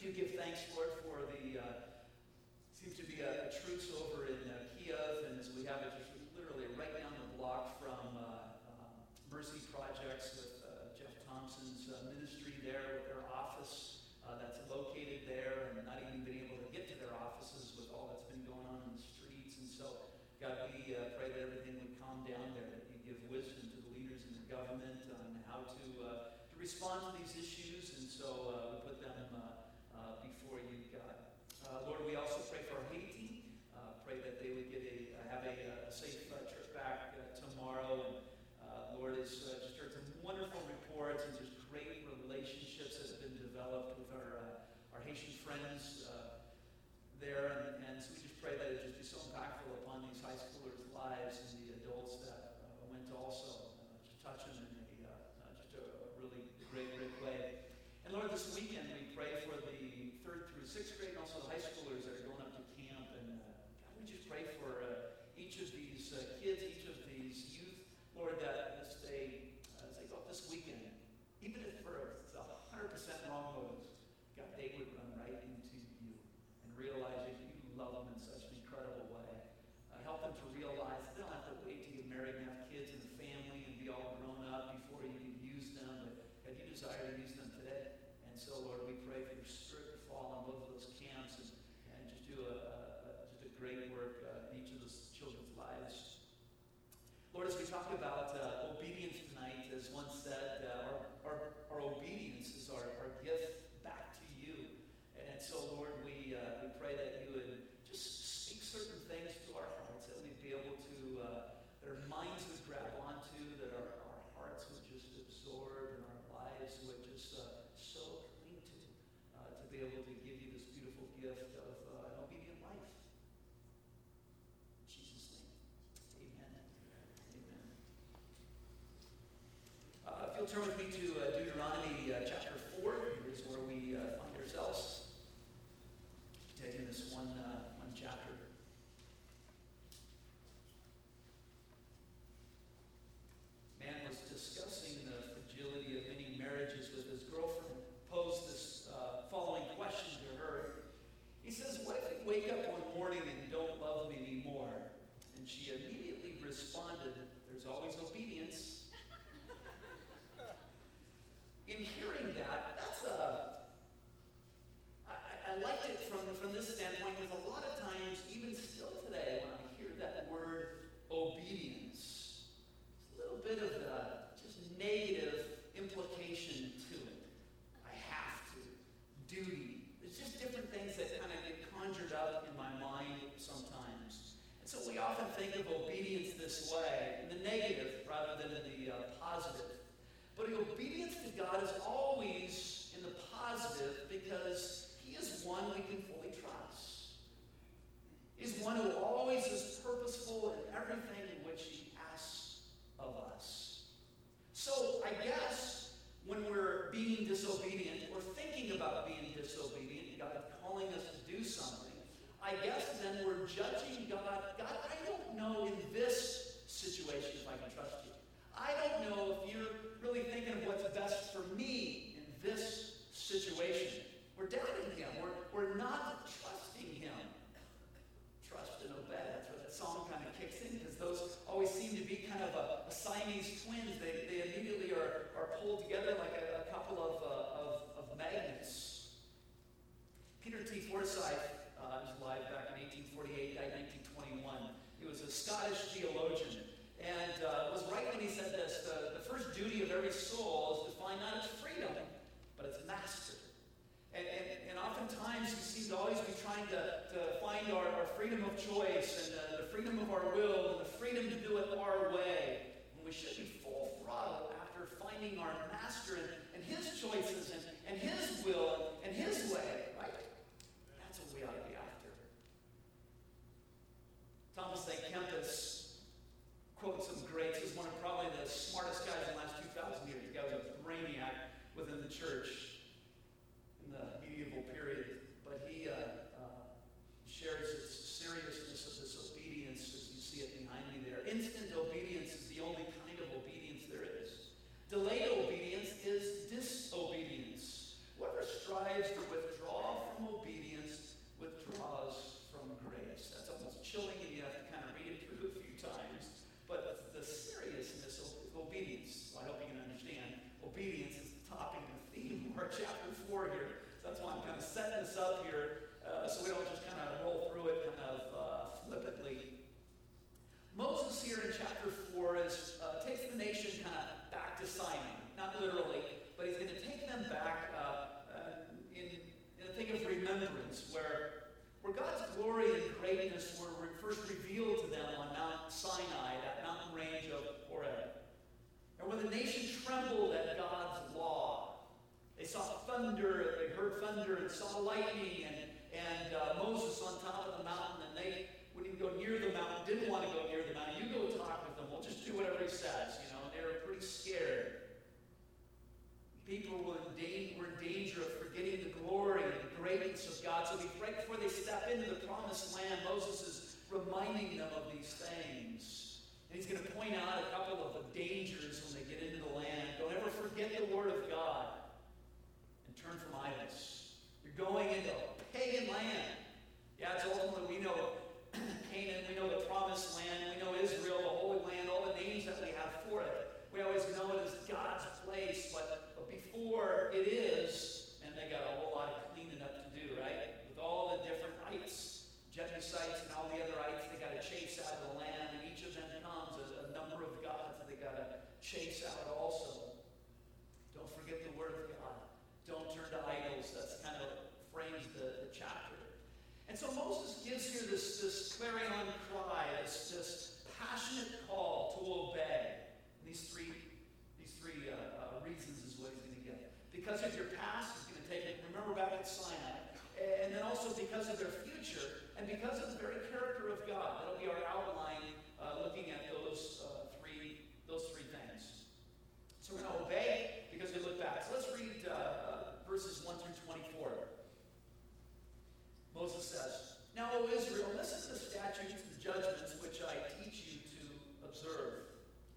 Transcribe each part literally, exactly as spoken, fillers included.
do give thanks, Lord, for the, uh, seems to be a, a truce over in uh, Kiev, and as we have it just literally right down the block from uh, uh, Mercy Projects with uh, Jeff Thompson's uh, ministry there with their office uh, that's located there, and not even being able to get to their offices with all that's been going on in the streets. And so, God, we uh, pray that everything would calm down there, that you give wisdom to the leaders in the government on how to, uh, to respond to these issues, and so uh, we put them uh, uh, before you, God. Uh, Lord, we also pray for Haiti. Uh, pray that they would get a uh, have a, a safe uh, trip back uh, tomorrow. And uh, Lord, has uh, just heard some wonderful reports and just great relationships that have been developed with our uh, our Haitian friends uh, there. And, and so we just pray that it just be so impactful upon these high schoolers' lives and the adults that uh, went to also uh, just touch them in a uh, uh, just a, a really great, great way. And Lord, this weekend we pray for the third through sixth grade and also the high schoolers that are going up to camp. And uh, God, we just pray for uh, each of these uh, kids, each of these youth, Lord, that as they, uh, as they go up this weekend, even if for a one hundred percent wrong motives, God, they would run right into you and realize that you love them in such an incredible way. Uh, help them to realize they don't have to wait till you're married and have kids and a family and be all grown up before you can use them, but God, you desire to use them today. And so, Lord, we pray for your Spirit to fall on both of those camps and, and just do a, a, a just a great work uh, in each of those children's lives. Lord, as we talk about uh, obedience tonight, as one said, uh, our, our, our obedience is our, our gift back to you. And, and so, Lord, we uh, we pray that you would just speak certain things to our hearts, that we'd be able to, uh, that our minds would grab onto, that our, our hearts would just absorb, and our lives would just uh, so cling to, uh, to be able to give you this beautiful gift of uh, an obedient life. In Jesus' name, amen. Amen. Uh, if you'll turn with me to uh, Deuteronomy uh, chapter four, here's where we uh, find ourselves, taking this one, uh, one chapter. Man was discussing the fragility of many marriages with his girlfriend. Posed this uh, following question to her. He says, "What if you wake up one morning and don't love me anymore?" And she immediately responded, "There's always obedience." In hearing that, that's a. I, I liked it from, from this standpoint because a lot of times, even still today, when I hear that word obedience, there's a little bit of the just negative implication to it. I have to. Duty. There's just different things that kind of get conjured up in my mind sometimes. And so we often think of obedience this way, in the negative rather than in the uh, positive. But obedience to God is always in the positive because He is one we can fully trust. He's one who always is purposeful in everything in which He asks of us. So I guess when we're being disobedient, or thinking about being disobedient, God calling us to do something, I guess then we're judging God. God, I don't know in this situation if I can trust you. I don't know if you're really thinking of what's best for me in this situation. We're doubting Him. We're, we're not trusting Him. Trust and obey. That's where that song kind of kicks in, because those always seem to be kind of a, a Siamese twins. They, they immediately are, are pulled together like a, a couple of, uh, of, of magnets. Peter T. Forsyth uh, was alive back in eighteen forty-eight, died nineteen twenty-one. He was a Scottish theologian. And uh, was right when he said this: the, the first duty of every soul is to find not its freedom, but its master. And, and, and oftentimes we seem to always be trying to, to find our, our freedom of choice and uh, the freedom of our will and the freedom to do it our way. And we should be full throttle after finding our master and, and his choices and, and his will and his way, right? That's what we ought to be after. Thomas A. Kempis quotes some greats. He's one of probably the smartest guys in the last two thousand years. The guy was a brainiac within the church in the medieval period. But he uh, uh, shares the seriousness of this obedience as you see it behind me there. Instant obedience is the only kind of obedience there is. Delayed obedience is disobedience. Whoever strives here in chapter four is uh, takes the nation kind of back to Sinai. Not literally, but he's going to take them back uh, uh, in, in a thing of remembrance where, where God's glory and greatness were re- first revealed to them on Mount Sinai, that mountain range of Horeb. And when the nation trembled at God's law, they saw thunder, they heard thunder and saw lightning, and, and uh, Moses on top of the mountain, and they wouldn't even go near the mountain, didn't want to go near the mountain. You go talk with them, we'll just do whatever he says, you know. They were pretty scared. People were in, danger, were in danger of forgetting the glory and the greatness of God. So right before they step into the promised land, Moses is reminding them of these things. And he's going to point out a couple of the dangers when they get into the land. Don't ever forget the word of God and turn from idols. You're going into a pagan land. Yeah, it's ultimately, we know Canaan, we know the promised land, we know Israel, the Holy Land, all the names that we have for it. We always know it as God's place, but, but before it is, and they got a whole lot of cleaning up to do, right? With all the different ites, Jebusites and all the other ites, they got to chase out of the land, and each of them comes as a number of gods that they got to chase out also. Don't forget the word of God. Don't turn to idols. That's kind of frames the, the chapter. And so Moses gives here this, this clarion cry, this, this passionate call to obey. And these three, these three uh, uh, reasons is what he's going to get. Because of your past, he's going to take it, remember back at Sinai, and then also because of their future, and because of the very character of God. That'll be our outline uh, looking at those uh, three those three things. So we're going to obey because we look back. So let's read uh, uh, verses one through twenty-four. Moses says, "Now, O Israel, listen to the statutes and judgments which I teach you to observe,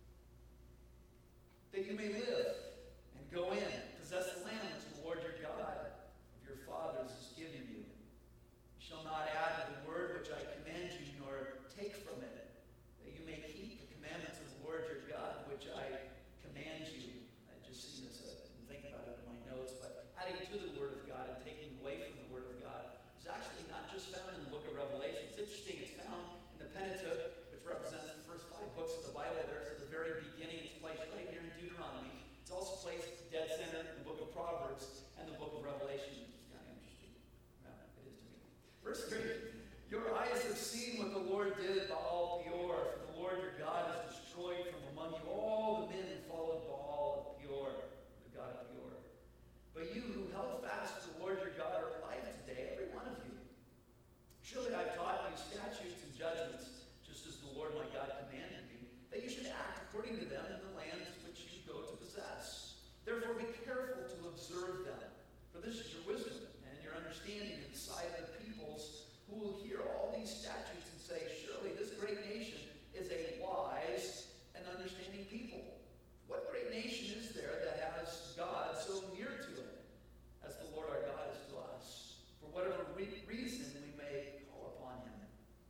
that you may live and go in, possess the land which the Lord your God of your fathers is giving you. You shall not add to the word which I command you, nor take from it, that you may keep the commandments of the Lord your God, which I command you." I just seen this, I didn't think about it in my notes, but adding to the word of God and taking away from the word of God is actually not just found in the book of Revelation. It's interesting, it's found in the Pentateuch, which represents the first five books of the Bible. There's at the very beginning, it's placed right here in Deuteronomy. It's also placed dead center in the book of Proverbs and the book of Revelation, which is kind of interesting. Well, it is to me. Verse three, "Your eyes have seen what the Lord did at Baal Peor, for the Lord your God has destroyed from among you all the men who followed Baal of Peor," the god of Peor. "But you who held fast to the Lord your God are alive today, every one of you. Surely I've taught you statutes and judgments, just as the Lord my God commanded me, that you should act according to them in the lands which you go to possess. Therefore be careful to observe them, for this is your wisdom and your understanding in the sight of the peoples, who will hear all these statutes and say, surely this great nation is a wise and understanding people. What great nation is there that has God so near to it, as the Lord our God is to us, for whatever re- reason we may call upon him?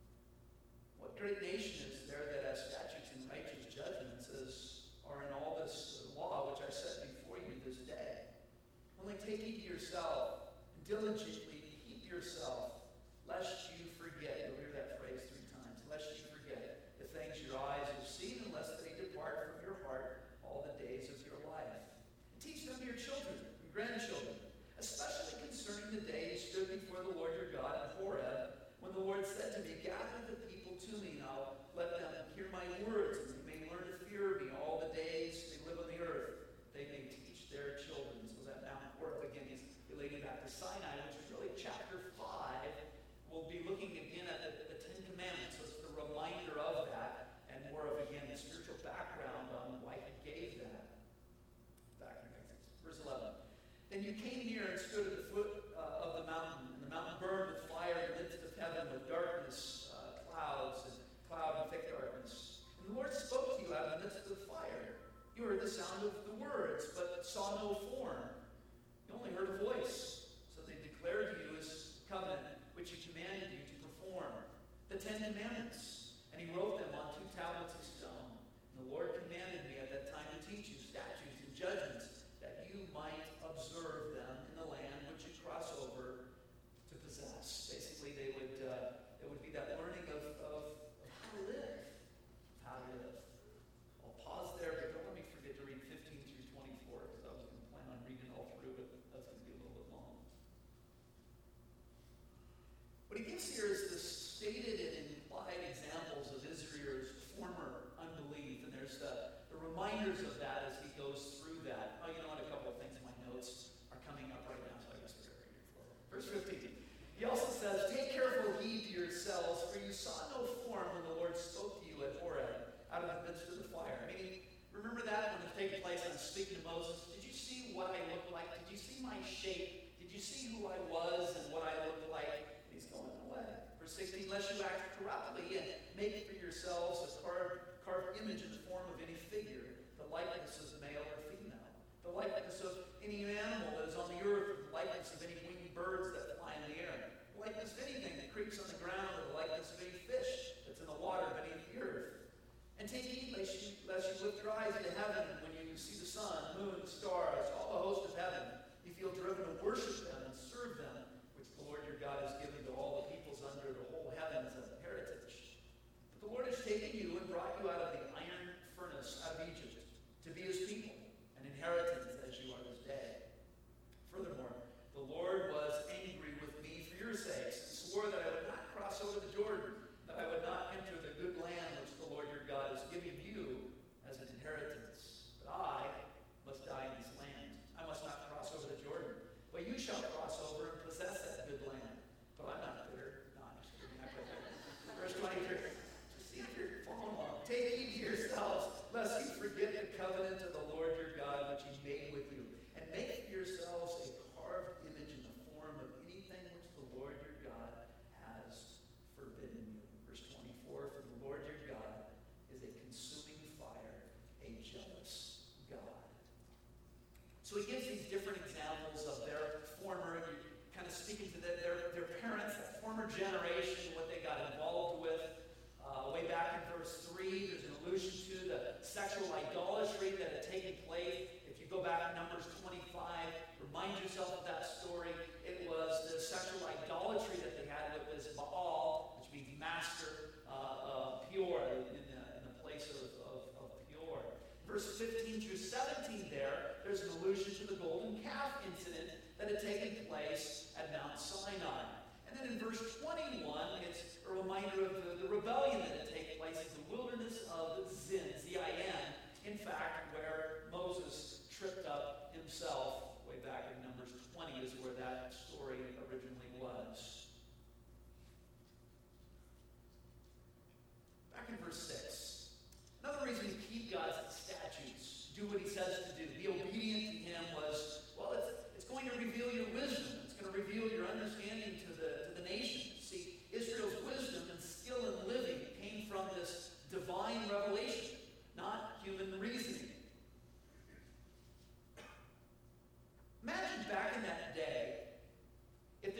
What great nation is there that has statutes and righteous judgments as are in all this law which I set before you this day? Only take heed to yourself, and diligently keep yourself, lest you forget." You'll hear that phrase three times. "Lest you forget the things your eyes have seen, and lest they depart from your heart all the days of your life. And teach them to your children and grandchildren, especially concerning the day you stood before the Lord your God at Horeb, when the Lord said to me, gather the people to me, and I'll let them hear my words, and they may learn to fear me all the days they live on the earth. They may teach their children." So that Mount Horeb, again, is relating back to Sinai, which is really chapter five. We'll be looking again at the, the Ten Commandments. So it's the reminder of that, and more of, again, the spiritual background on why he gave that. Back in verse eleven. "Then you came near and stood at the foot uh, of the mountain, and the mountain burned with fire in the midst of heaven, with darkness, uh, clouds, and cloud and thick darkness. And the Lord spoke to you out of the midst of the fire. You heard the sound of the words, but saw no form. You only heard a voice. So they declared to you his covenant, which he commanded you to perform, the Ten Commandments. And he wrote them on two tablets of stone. And the Lord commanded me at that time to teach you statutes and judgments, that you might observe them in the land which you cross over to possess." Basically, they would uh, it would be that learning of, of, of how to live, how to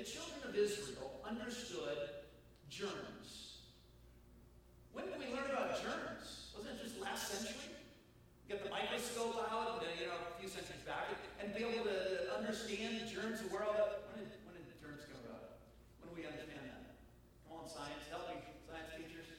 children of Israel understood germs. When did we learn about germs? Wasn't it just last century? Get the microscope out, and, you know, a few centuries back, and be able to understand the germs of the world. When did, when did the germs come about? When do we understand that? Come on, science, help me, science teachers.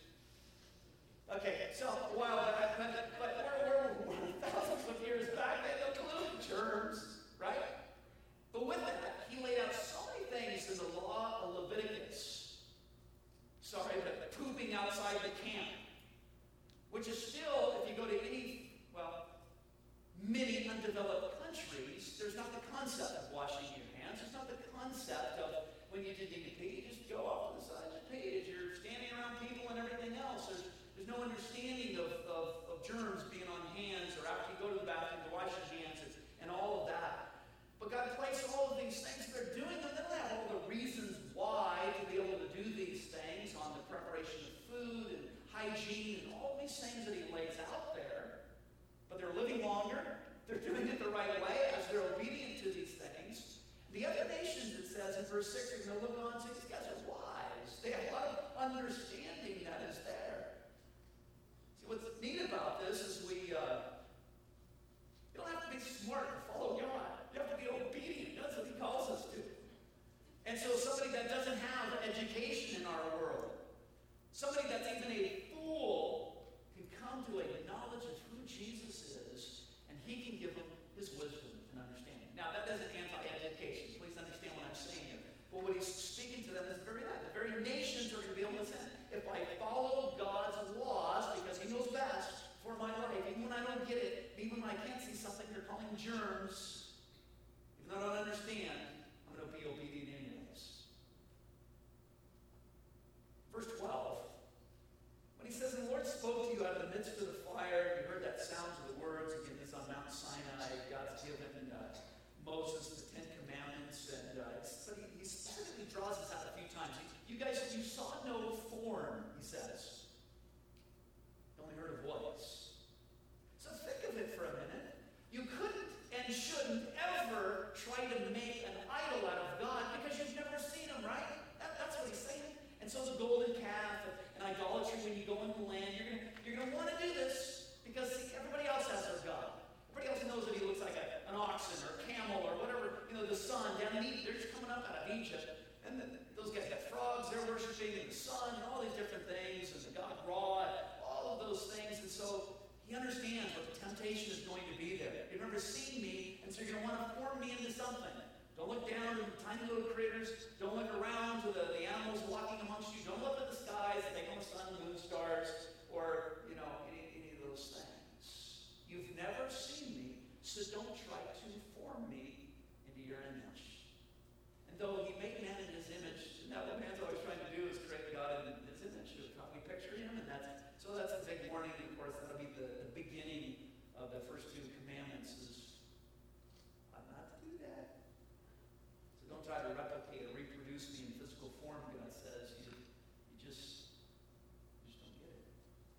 Okay, so a while back, but, but we're, we're thousands of years back, they had no clue germs, right? But with that, he laid out so many things in the law of Leviticus. Sorry, but pooping outside the camp, which is still, if you go to any, well, many undeveloped countries, there's not the concept of washing your hands. There's not the concept of when you did need to pee, you just go off to the side and pee as you're standing around people and everything else. There's, there's no understanding of, of, of germs being on hands or after you go to the bathroom to wash your hands and, and all of that. But God placed all of these things they're doing, and they don't have all the reasons why to be able to do these things on the preparation of food and hygiene and all these things that he lays out there. But they're living longer. They're doing it the right way as they're obedient to these things. The other nations, it says in verse six, you're going to look on and say, these guys are wise. They have a lot of understanding that is there. See, what's neat about this is we, uh, you don't have to be smart to follow God. You have to be obedient. That's what he calls us to. And so somebody that doesn't have education in our world, somebody that's even a fool, can come to a knowledge of who Jesus is, and he can give them his wisdom and understanding. Now, that doesn't anti-education. Please understand what I'm saying here. But what he's speaking to them is very that. The very nations are going to be able to listen. If I follow God's laws, because he knows best for my life, even when I don't get it, even when I can't see something they're calling germs, even though I don't understand, I'm going to be obedient anyways. Verse twelve. When he says, the Lord spoke to you out of the midst of the fire, you heard that sound of the words. Again, this on Mount Sinai. God's given uh, Moses the Ten Commandments. And uh, but he, he specifically draws this out a few times. He, you guys, you saw no form, he says. You only heard a voice. So think of it for a minute. You couldn't and shouldn't ever try to make an idol out of God because you've never seen him, right? That, that's what he's saying. And so the golden calf and, and idolatry, when you go into the land, you're going you're gonna want to do this because see, everybody else has their God. Everybody else knows that he looks like a, an oxen or a camel or whatever, you know, the sun down in Egypt. They're just coming up out of Egypt. And then those guys got frogs, they're worshiping the sun and all these different things, and the god Ra, all of those things. And so he understands what the temptation is going to be there. You've never seen me, and so you're going to want to form me into something. Don't look down at the tiny little critters. Don't look around to the, the animals walking amongst you. Don't look at the skies and take on the sun, moon, stars, or, you know, any, any of those things. You've never seen me, so don't try to form me into your image. And though he made man in his image, and that what man's always trying to do is create God in his image. We picture him, and that's so that's a big warning. And of course, that'll be the, the beginning of the first two commandments is I'm not to do that. So don't try to replicate or reproduce me in physical form, God says. You, you just you just don't get it.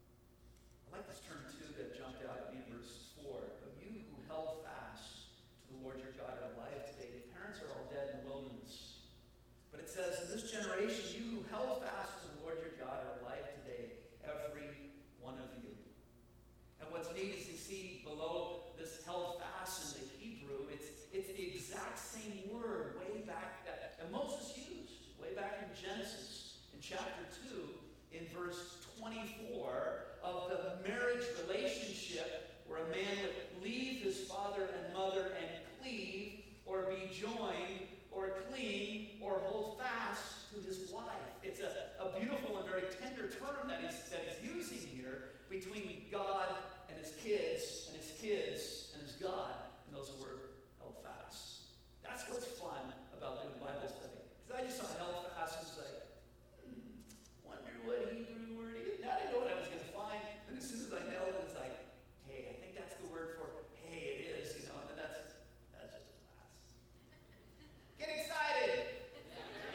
I like this term too that jumped out at me in verse four. But you who held fast to the Lord your God are alive today. The parents are all dead in the wilderness. But it says, in this generation, you who held fast to the Lord your God are alive today, every one of you. And what's neat is you see below this held fast in the Hebrew, it's, it's the exact same word way back that, that Moses used, way back in Genesis, in chapter two, in verse twenty-four, of the marriage relationship where a man would leave his father and mother and cleave or be joined or cling or hold fast to his wife. It's a, a beautiful and very tender term that he's, that he's using here between God and his kids, and his kids and his God, and those who were held fast. That's what's fun about doing Bible study. Because I just saw held fast and was like, hmm, wonder what Hebrew word is. Now I didn't know what I was going to find. And as soon as I nailed it, it's like, hey, I think that's the word for, hey, it is, you know, and then that's, that's just a class. Get excited!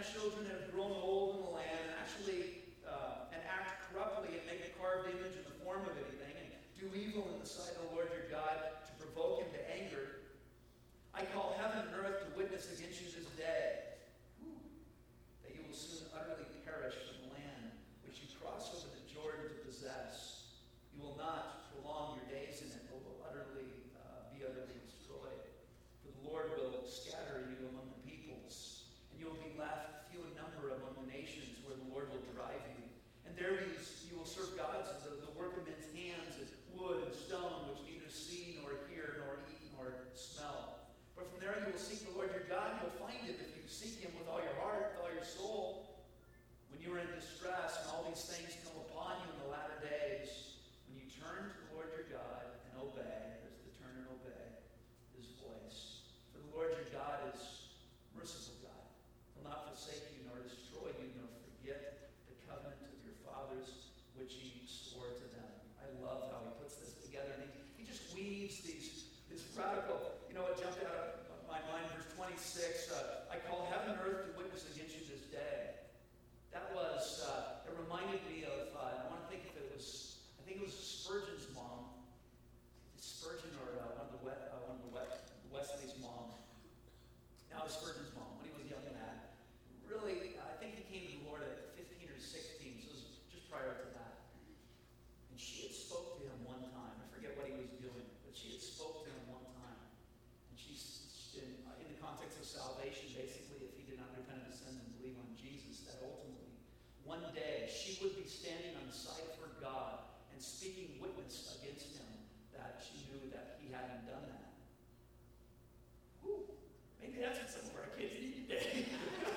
have children that have grown old in the land and actually uh, and act corruptly and make a carved image in the form of anything and do evil in the sight of the Lord your God to provoke him to anger, I call heaven and earth to witness against you this day, whew, that you will soon utterly perish from the land which you cross over the Jordan to possess. You will not prolong your days in it, but will utterly uh, be utterly destroyed. For the Lord will scatter you among the peoples, and you will be left few in number among the nations where the Lord will drive you. And there you, you will serve gods of the, the work of men's hands, as wood and stone, which neither see nor hear nor eat nor smell. But from there you will seek the Lord your God, and you will find him if you seek him with all your heart, with all your soul. When you are in distress, and all these things come upon you in the latter days, when you turn to the Lord your God and obey, there's the turn and obey, his voice. For the Lord your God is merciful God, will not forsake you, nor destroy you, nor forget the covenant of your fathers, which he swore to them. I love how he puts this together. And he, he just weaves these, this radical, you know, it jumped out of my mind, verse twenty-six, uh, I call heaven and earth to witness against you this day. That was, uh, it reminded me of, uh, I want to think if it was, I think it was Spurgeon's mom. Spurgeon or uh, one of the, Wet, uh, one of the Wet, Wesley's mom. Now it's Spurgeon's mom, when he was a young man. Really, I think he came to the Lord at fifteen or sixteen, so it was just prior to that. And she had spoke to him one time. I forget what he was doing, but she had spoke to him one time. And she's in, uh, in the context of salvation, basically, if he did not repent of his sins and believe on Jesus, that ultimately, one day, she would be standing on the side of her God and speaking witness against him that she knew that he hadn't done that. Whew. Maybe that's what some of our kids need today.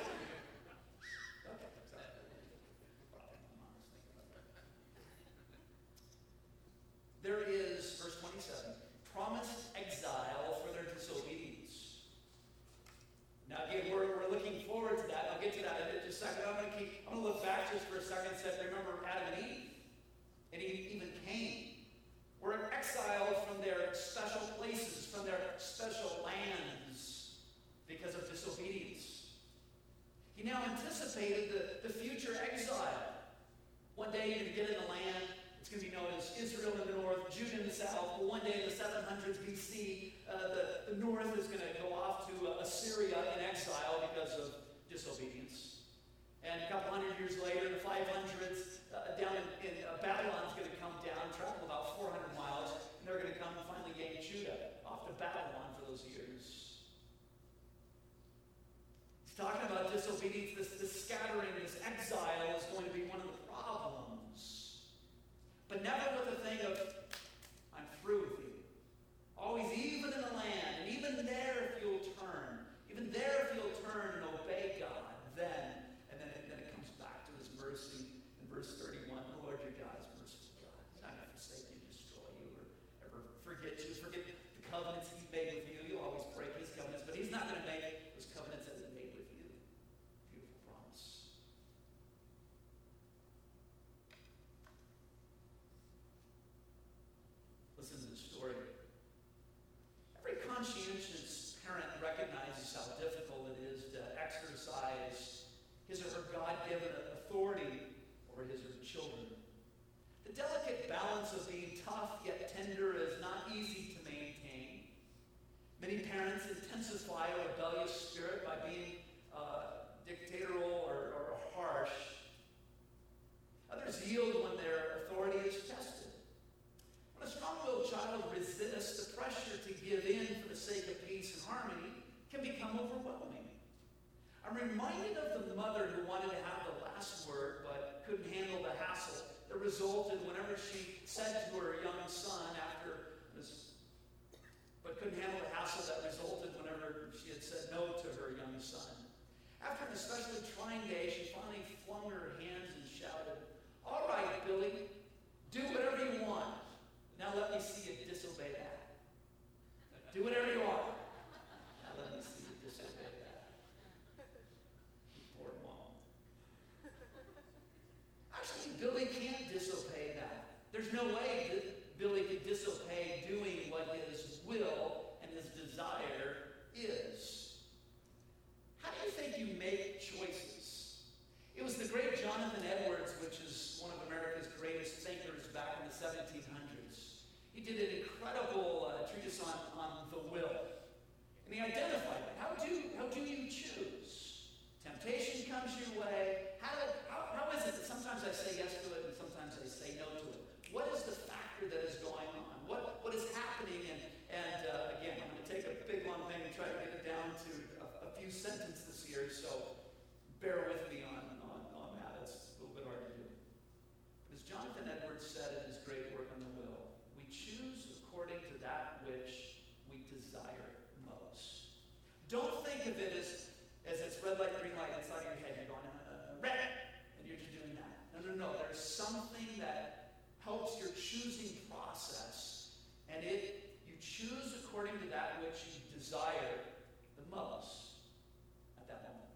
Okay, sorry. Probably my mom was thinking about that. There is, verse twenty-seven, promised exile for their disobedience. Now again, we're, we're looking forward to that. I'll get to that in just a second. I'm going to keep. I'm going to look back just for a second and say, remember Adam and Eve, and even Cain were exiled from their special places, from their special lands, because of disobedience. He now anticipated the, the future exile. One day you're going to get in the land. It's going to be known as Israel in the north, Judah in the south. But one day in the seven hundreds B C, uh, the, the north is going to go off to uh, Assyria in exile because of disobedience. And a couple hundred years later, in the five hundreds, uh, down in, in uh, Babylon's going to come down, travel about four hundred miles, and they're going to come and finally gain Judah off to Babylon for those years. He's talking about disobedience. This, this scattering, this exile is going to be one of the problems. But never with a thing of, I'm through with you. Always, even in the land, and even there if you'll turn, even there if you'll turn and obey God, then, and then it, then it comes back to his mercy in verse thirty-one. The Lord your God is merciful God. He's not going to forsake you, destroy you, or ever forget you. Forget the covenants he's made with you. You'll always break his covenants, but he's not going to make those covenants that he made with you. Beautiful promise. Listen to the story. Every conscientious parent recognizes how difficult it is to exercise his or her God-given authority over his or her children. The delicate balance of being tough yet tender is not easy to maintain. Many parents intensify a rebellious spirit by being uh, dictatorial or, or harsh. Others yield when their authority is tested. When a strong-willed child resists, the pressure to give in for the sake of peace and harmony can become overwhelming. I'm reminded of the mother who wanted to have the last word but couldn't handle the hassle that resulted whenever she said to her young son after this, but couldn't handle the hassle that resulted whenever she had said no to her young son. After an especially trying day, she finally flung her hands and shouted, "All right, Billy, do whatever you want. Now let me see you disobey that. Do whatever you want. Now let me see you disobey that." Poor mom. Actually, Billy can't disobey that. There's no way that Billy could disobey doing what his will and his desire is. How do you think you make choices? did an incredible uh, treatise on, on the will. And he identified it. How do, how do you choose? Temptation comes your way. How, do, how, how is it that sometimes I say yes to it and sometimes I say no to it? What is the factor that is going on? What, what is happening? And, and uh, again, I'm going to take a big long thing and try to get it down to a, a few sentences here, so bear with me on, on, on that. It's a little bit hard to do. But as Jonathan Edwards said in his great work on the will, we choose according to that which we desire most. Don't think of it as, as it's red light, green light inside your head. You're going, uh, red, and you're just doing that. No, no, no. There's something that helps your choosing process, and it you choose according to that which you desire the most at that moment.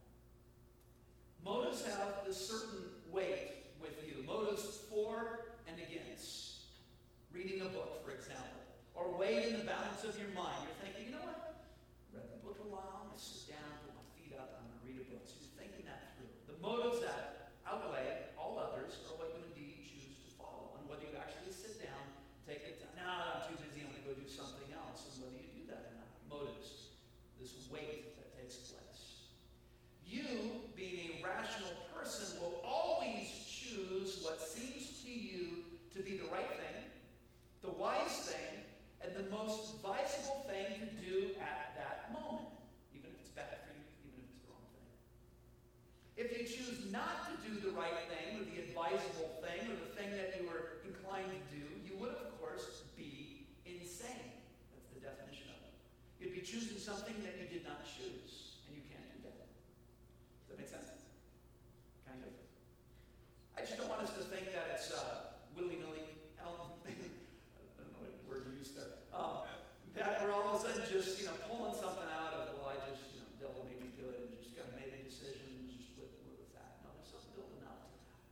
Motives have this certain weight with you. Motives for and against. Reading a book, for example, or weight in the balance of your mind. You're thinking, you know what? I read the book a while. I'm going to sit down, put my feet up, and I'm going to read a book. So you're thinking that through. The motives that outweigh all others are what you indeed choose to follow. And whether you actually sit down, take it down. No, I'm too busy. I'm going to go do something else. And whether you do that or not. Motives. This weight that takes place. You, being a rational person, will always choose what seems to you to be the right thing, the wise thing, and the most advisable thing to do at that moment, even if it's bad for you, even if it's the wrong thing. If you choose not to do the right thing, or the advisable thing, or the thing that you were inclined to do, you would, of course, be insane. That's the definition of it. You'd be choosing something that you did not choose, and you can't do that. Does that make sense? Kind of. I just don't want us to think that it's uh, willy-nilly. I don't, I don't know what word you used there. Um, that we're all of a sudden just, you know, pulling something out of, well, I just, you know, devil made me do it, and just kind of made a decision and just with, with that. No, there's something building up to that.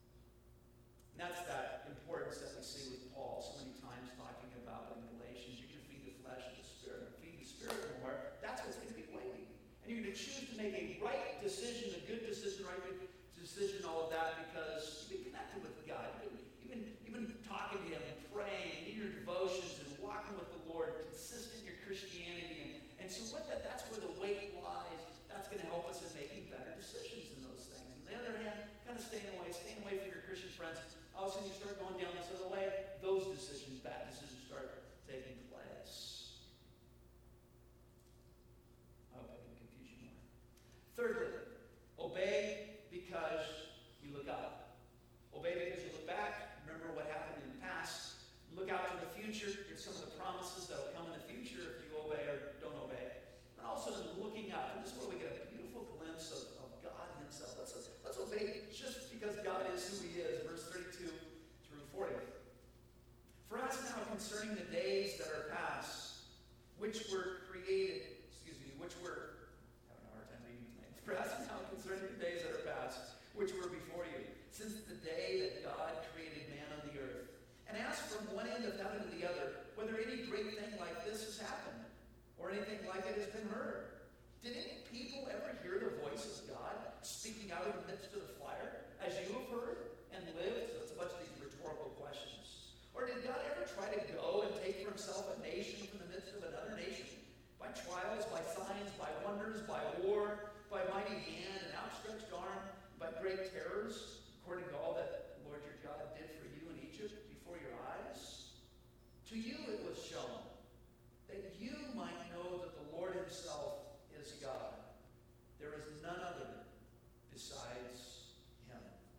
And that's that importance that we see with Paul so many times talking about in Galatians. You can feed the flesh and the spirit, feed the spirit more. That's what's going to be waiting. And you're going to choose to make a right decision, a good decision, right decision, all of that, because you've been connected with God. You've been, you've been talking to Him and praying in your devotions and walking with the Lord, consistent in your Christianity. And, and so what that, that's where the weight lies. That's going to help us in making better decisions in those things. On the other hand, kind of staying away, staying away from your Christian friends. All of a sudden you start going down this other way, those decisions, bad decisions start taking place. I hope I didn't confuse you more. Thirdly, obey because you look up. Obey because you look back. Remember what happened in the past. Look out to the future. Here's some of the promises that will come in the future if you obey or don't obey. And also looking up. And this is where we get a beautiful glimpse of, of God Himself. Let's, let's obey just because God is who He is. Verse thirty-two through forty. For us now concerning the days that are past, which were created, excuse me, which were, I'm having a hard time reading tonight. For us now concerning the days that are past, which were before you, since the day that God created man on the earth, and ask from one end of heaven to the other, whether any great thing like this has happened, or anything like it has been heard. Did any people ever hear the voice of God speaking out of the midst of the fire, as you have heard and lived? So it's a bunch of these rhetorical questions. Or did God ever try to go and take for Himself a nation from the midst of another nation? By trials, by signs, by wonders, by war, by mighty hand and outstretched arm, by great terrors, according to all that the Lord your God did for you in Egypt before your eyes? To you it was shown, that you might know that the Lord Himself is God. There is none other besides Him.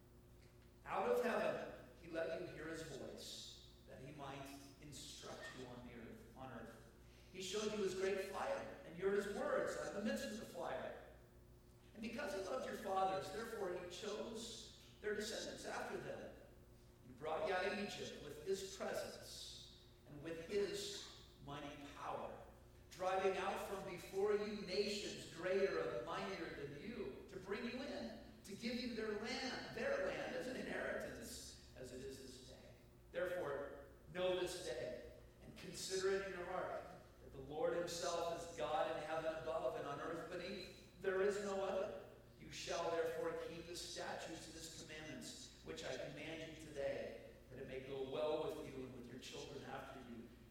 Out of heaven He let you hear His voice, that He might instruct you on the earth, on earth. He showed you His great fire, and you heard His words out of the midst of the fire. And because He loved your fathers, therefore He chose their descendants after them. He brought you out of Egypt with His presence and with His mighty power, driving out from before you nations greater and mightier than you, to bring you in, to give you their land, their land as an inheritance, as it is this day. Therefore, know this day, and consider it in your heart, that the Lord Himself is God in heaven above and on earth beneath. There is no other. You shall therefore keep the statutes and His commandments, which I command you today, that it may go well with you and with your children after you,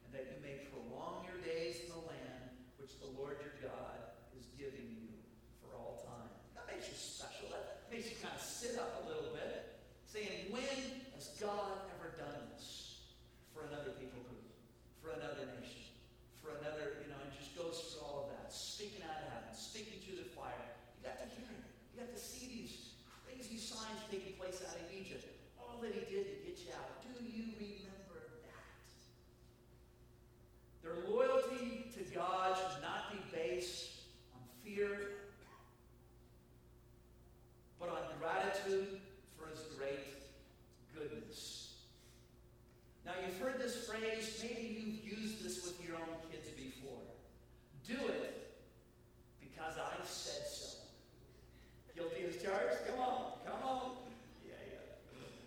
God ever done this for another people group, for another nation, for another, you know, and just goes through all of that, speaking out of heaven, speaking through the fire. You got to hear it. You got to see these crazy signs taking place out of Egypt. All that he did to get you out. Do you remember that? Their loyalty to God should not be based on fear, but on gratitude for his great goodness. Now, you've heard this phrase. Maybe you've used this with your own kids before. Do it because I said so. Guilty as charged? Come on, come on. Yeah, yeah.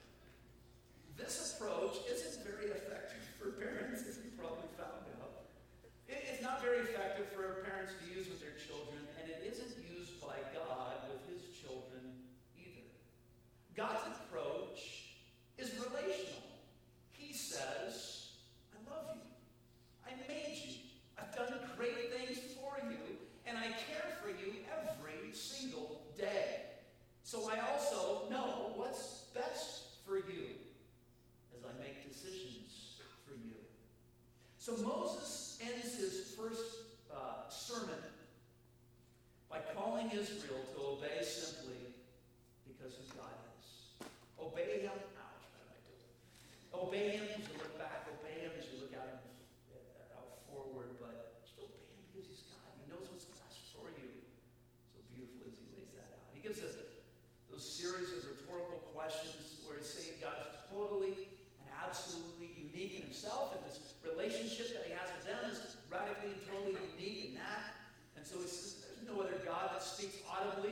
This approach isn't very effective for parents, as you probably found out. It- It's not very effective for parents to use with their children, and it isn't used by God with his children either. God's approach is relational. He says, I love you. I made you. I've done great things for you, and I care for you every single day. So I also know what's best for you as I make decisions for you. So Moses ends his first uh, sermon by calling Israel to obey simply because of God is. Obey him. Ouch, what am I doing? Obey him as you look back. Obey him as you look out, out forward. But just obey him because he's God. He knows what's best for you. So beautifully as he lays that out. He gives us those series of rhetorical questions where he's saying God is totally and absolutely unique in himself, and this relationship that he has with them is radically and totally unique in that. And so he says there's no other God that speaks audibly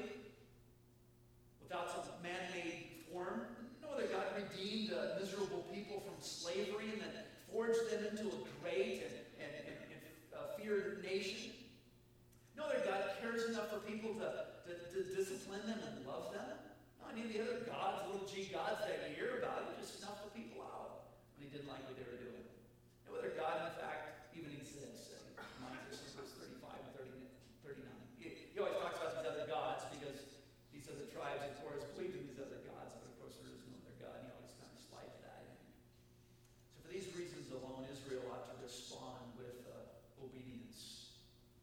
without some man-made form. No other God redeemed a miserable people from slavery and then forged them into a great and, and, and, and uh, feared nation. No other God cares enough for people to, to, to discipline them and love them. No, any of the other gods, little g gods that you hear about, he just snuffed the people out when he didn't like what they were doing. No other God, in fact, even exists. And reminds us in verse thirty-five and thirty, thirty-nine. He, he always talks about these other gods because these other tribes, of course, believe in these other gods, but of course there is no other God. He always kind of slides that in. So for these reasons alone, Israel ought to respond with uh, obedience.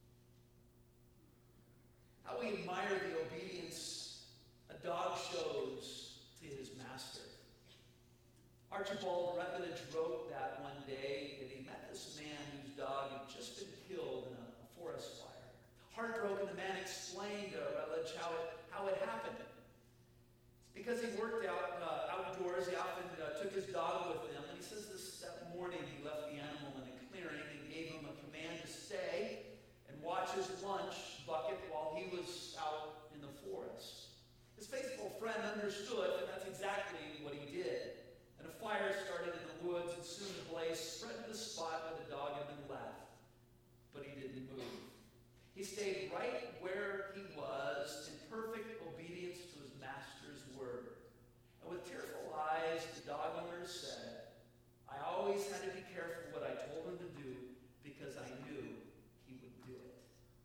How we admire the obedience a dog shows to his master. Archibald Rutledge wrote that one day that he met this man whose dog had just been killed in a, a forest fire. Heartbroken, the man explained to Rutledge how it, how it happened. It's because he worked out uh, outdoors. He often uh, took his dog with him. And he says this that morning he left the animal in a clearing and gave him a command to stay and watch his lunch bucket while he was out in the forest. His faithful friend understood that that's exactly what he did. And a fire started in the woods, and soon the blaze spread to the spot where the dog had been left. But he didn't move. He stayed right where he was in perfect obedience to his master's word. And with tearful eyes, the dog owner said, I always had to be careful what I told him to do because I knew he would do it.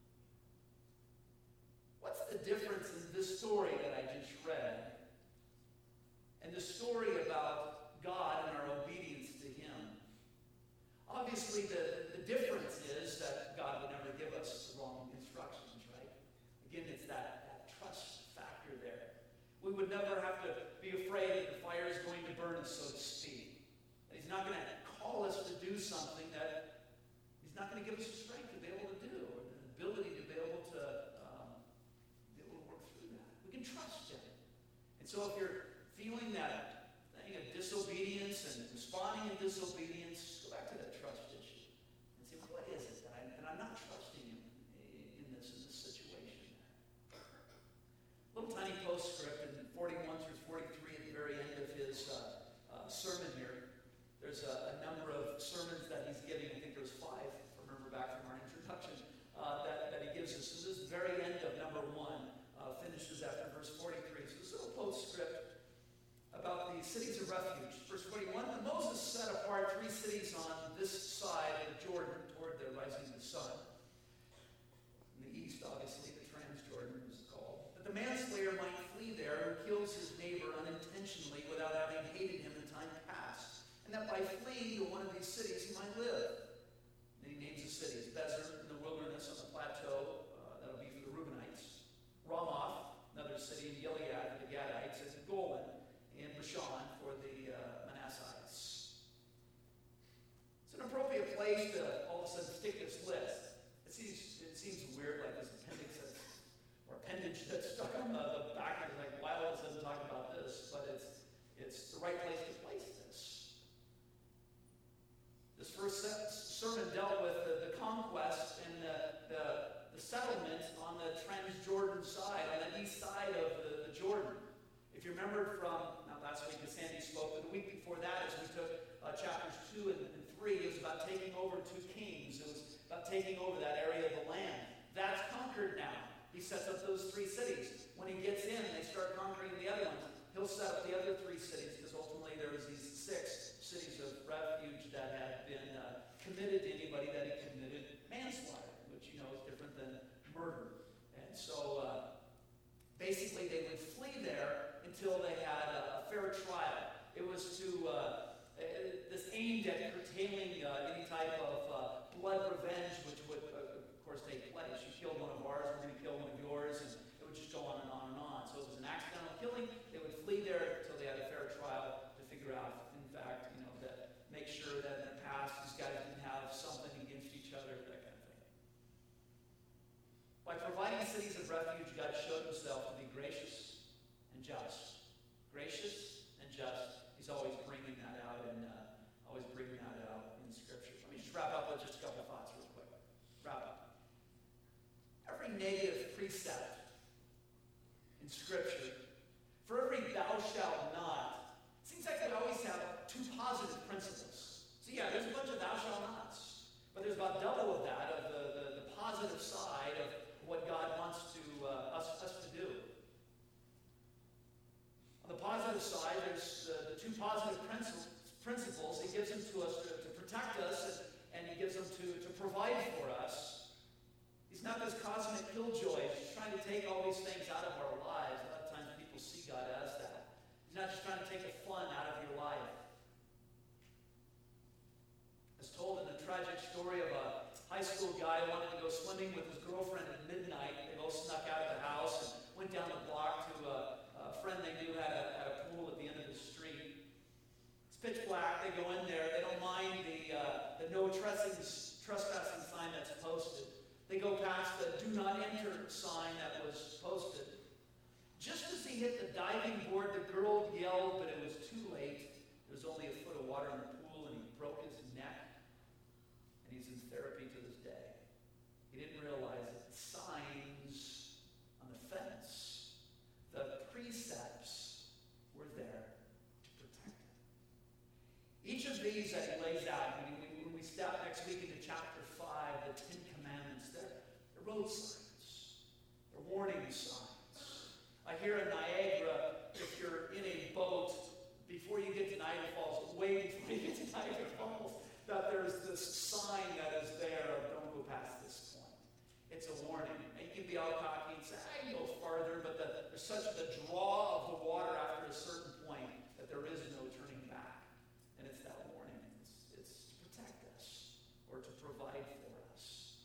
What's the difference in this story that I just read and the story about God and our obedience to him? Obviously, the, the difference is that God would never give us the wrong instructions, right? Again, it's that, that trust factor there. We would never have to be afraid that the fire is going to burn us, so to speak. That he's not going to call us to do something that he's not going to give us the strength to be able to do, or the ability to be able to, um, be able to work through that. We can trust him. And so if you're feeling that thing of disobedience and responding in disobedience, go back to that trust issue and say, what is it that, I, that I'm not trusting him in this, in this situation? Little tiny postscript in forty-one through forty-three at the very end of his uh, uh, sermon here. There's a, a number of sermons that he's giving. I think there's five, if I remember back from our introduction, uh, that, that he gives us. So this very end of number one uh, finishes after verse forty-three. So this little postscript about the cities of refuge. Verse forty-one, Moses set apart three cities on this side of Jordan toward the rising of the sun. In the east, obviously, the Transjordan is called. That the manslayer might flee there who kills his neighbor unintentionally without having hated him in time past. If you remember from, not last week as Sandy spoke, but the week before that as we took uh, chapters two and, and three, it was about taking over two kings. It was about taking over that area of the land. That's conquered now. He sets up those three cities. When he gets in, they start conquering the other ones. He'll set up the other three cities because ultimately there was these six cities of refuge that had been uh, committed to anybody that he committed manslaughter, which, you know, is different than murder. And so uh, basically they would flee there until they had a, a fair trial. It was to uh, this aimed at curtailing uh, any type of uh, blood revenge, which would, uh, of course, take place. You killed one of ours, we're going to kill one of yours, and it would just go on and on and on. So it was an accidental killing. They would flee there until they had a fair trial to figure out, in fact, you know, that make sure that in the past these guys didn't have something against each other, that kind of thing. By providing cities of refuge, God showed himself to be gracious and just. Gracious and just. He's always bringing that out and uh, always bringing that out in Scripture. Let me just wrap up with just a couple thoughts real quick. Wrap up. Every negative precept in Scripture, for every thou shalt not, it seems like we always have two positive principles. So yeah, there's a bunch of thou shalt nots, but there's about double of that, of the, the, the positive side of what God wants to uh, us, us to do. On the positive side, there's the, the two positive principles. principles. He gives them to us to, to protect us, and, and he gives them to, to provide for us. He's not this cosmic killjoy. He's trying to take all these things out of our lives. A lot of times people see God as that. He's not just trying to take the fun out of your life. As told in the tragic story of a high school guy who wanted to go swimming with his girlfriend at midnight. They both snuck out of the house and went down the block to a, a friend they knew had a, had a pool at the end of the street. It's pitch black. They go in there. They don't mind the, uh, the no trespassing, trespassing sign that's posted. They go past the do not enter sign that was posted. Just as he hit the diving board, the girl yelled, but it was too late. There was only a foot of water in the pool, and he broke his neck. And he's in therapy to this day. He didn't realize that the signs on the fence, the precepts, were there to protect him. Each of these that he lays out, when we, when we step next week into chapter five, the Ten Commandments, they're, they're road signs. They're warning signs. I hear in Niagara, if you're in a boat, before you get to Niagara Falls, way before you get to Niagara Falls, that there's this sign that is there of don't go past this point. It's a warning. And you can be all cocky and say, I can go farther, but the, there's such the draw of the water after a certain point that there is no turning back. And it's that warning. It's, it's to protect us or to provide for us.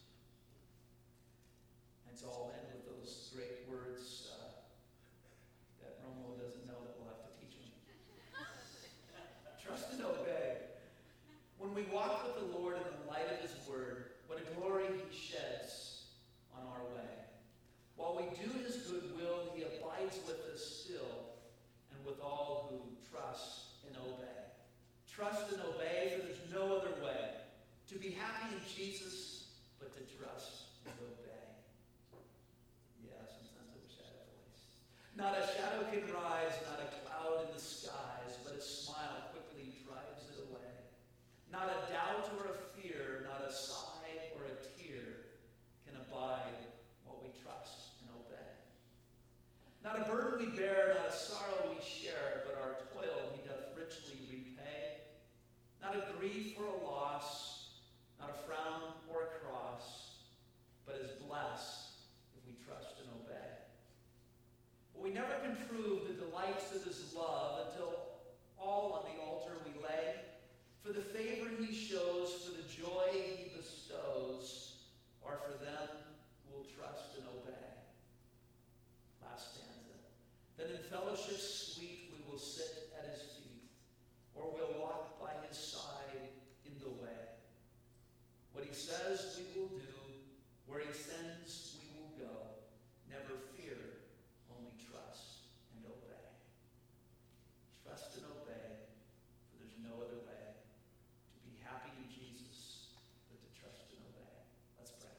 And so I'll end with those great words uh, that Romo doesn't know that we'll have to teach him. Trust and obey. When we walk with the Lord in the light of his word, what a glory he sheds on our way. While we do his good will, he abides with us still and with all who trust and obey. Trust and obey, for there's no other way to be happy in Jesus but to trust and obey. Yeah, sometimes I wish I had a voice. Not a shadow can rise, not a cloud in the skies, but a smile quickly drives it away. Not a doubt or a fear, not a sigh or a tear can abide what we trust and obey. Not a burden we bear, not a sorrow we share, but our toil he doth richly repay. Not a grief or a loss, not a frown or a cross, but is blessed if we trust and obey. But we never can prove the delights of his love until all on the altar we lay. For the favor he shows, for the joy he bestows, are for them who will trust and obey. Last stanza. Then in fellowship sweet we will sit at his feet, or we'll walk by his side in the way. What he says we will do, where he sends we will go. Never fear, only trust and obey. Trust and obey, for there's no other way. Happy in Jesus, but to trust and obey. Let's pray.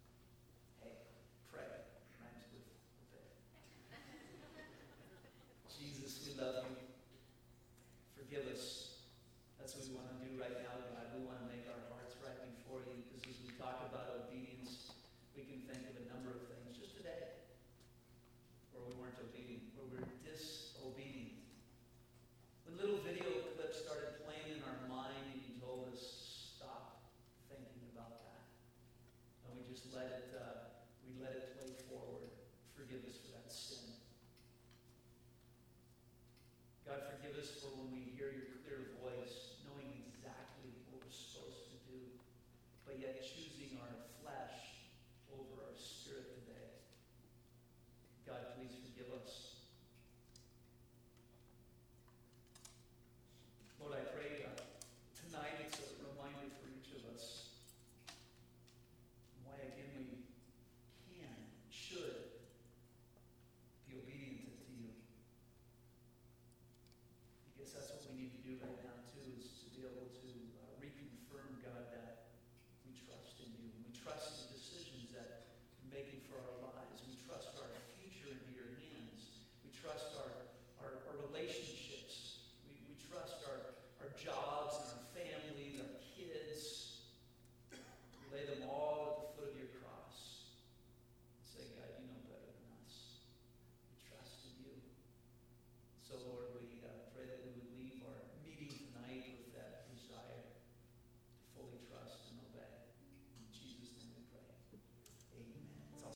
Hey, pray rhymes with obey. forgive us. That's what we want to do right now, God. We want to make our hearts right before you, because as we talk about obedience, we can think of a number of things just today where we weren't obedient, where we were disobedient. When little video clips started playing in our mind and you told us, stop thinking about that. And we just let it, uh, we let it play forward. Forgive us for that sin. God, forgive us for when we hear your clear voice, knowing exactly what we're supposed to do, but yet choosing our flesh over our spirit today. God, please forgive us. Lord, I pray uh, tonight it's a reminder for each of us why, again, we can, should be obedient to you. I guess that's what we need to do right now, too, is to be able to uh, reconfirm, God, that we trust in you. We trust